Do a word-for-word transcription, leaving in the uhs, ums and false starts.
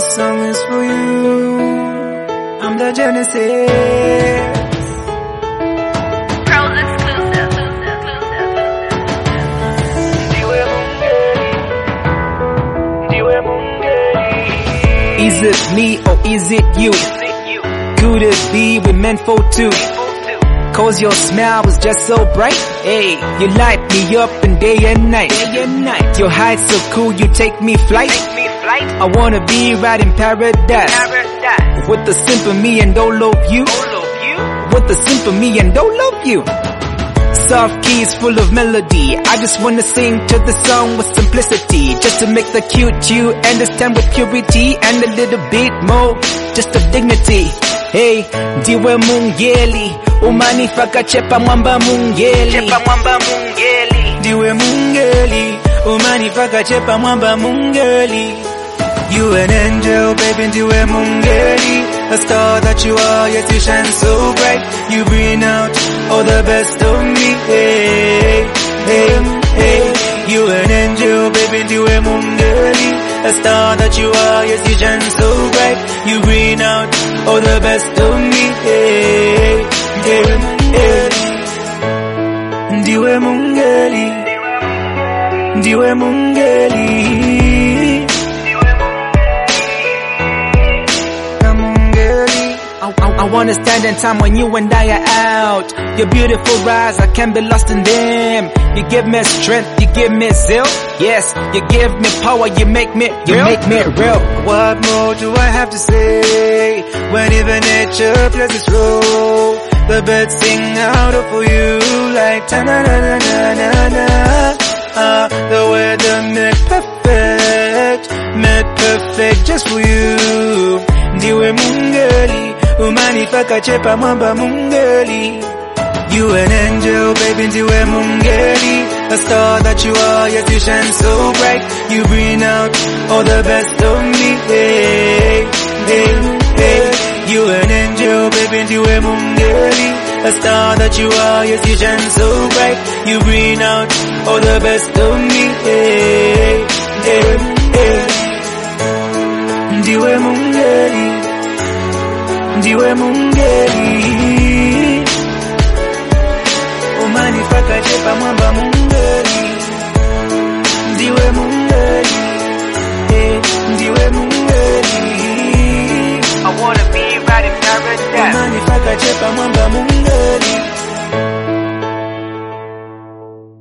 This song is for you. I'm the Genesis. Pros exclusive. Is it me or is it you? Could it be we meant for two? Cause your smile was just so bright. Hey, you light me up in day and night. Day and night. Your height's so cool, you take me flight. Take me flight. I wanna be right in paradise. Paradise. With the simple me and don't love you. Don't love you. With the simple me and don't love you. Soft keys full of melody. I just wanna sing to the song with simplicity. Just to make the cute you understand with purity and a little bit more, just of dignity. Hey, ndiwe mungeli, umanifaka chepa mwamba mungeli. Chepa mwamba mungeli. Ndiwe mungeli, umanifaka chepa mwamba mungeli. You an angel, baby, ndiwe mungeli. A star that you are, yes you shine so bright. You bring out all the best of me. Hey, hey, hey. You an angel, baby, ndiwe mungeli. A star that you are, yes you shine so bright. You bring out all the best of me. Hey, hey, hey. Ndiwe mungeli, ndiwe mungeli. I, I, I wanna stand in time when you and I are out. Your beautiful eyes, I can't be lost in them. You give me strength, you give me zeal. Yes, you give me power, you make me, you real? Make me real. What more do I have to say? When even nature plays its role, the birds sing out for you like ta na na na na na na. Ah, the weather made perfect, made perfect just for you. Ndiwe mungeli, umanifaka chepa mwamba mungeli. You an angel, baby, ndiwe mungeli. A star that you are, yes you shine so bright. You bring out all the best of me. Hey, hey, hey. You an angel, baby, ndiwe mungeli. A star that you are, yes you shine so bright. You bring out all the best of me. Hey, hey, hey. Ndiwe mungeli, ndiwe mungeli. Umanifaka chepa mwamba mungeli. Ndiwe mungeli, eh, ndiwe mungeli. I wanna be right in paradise. Umanifaka chepa mwamba mungeli.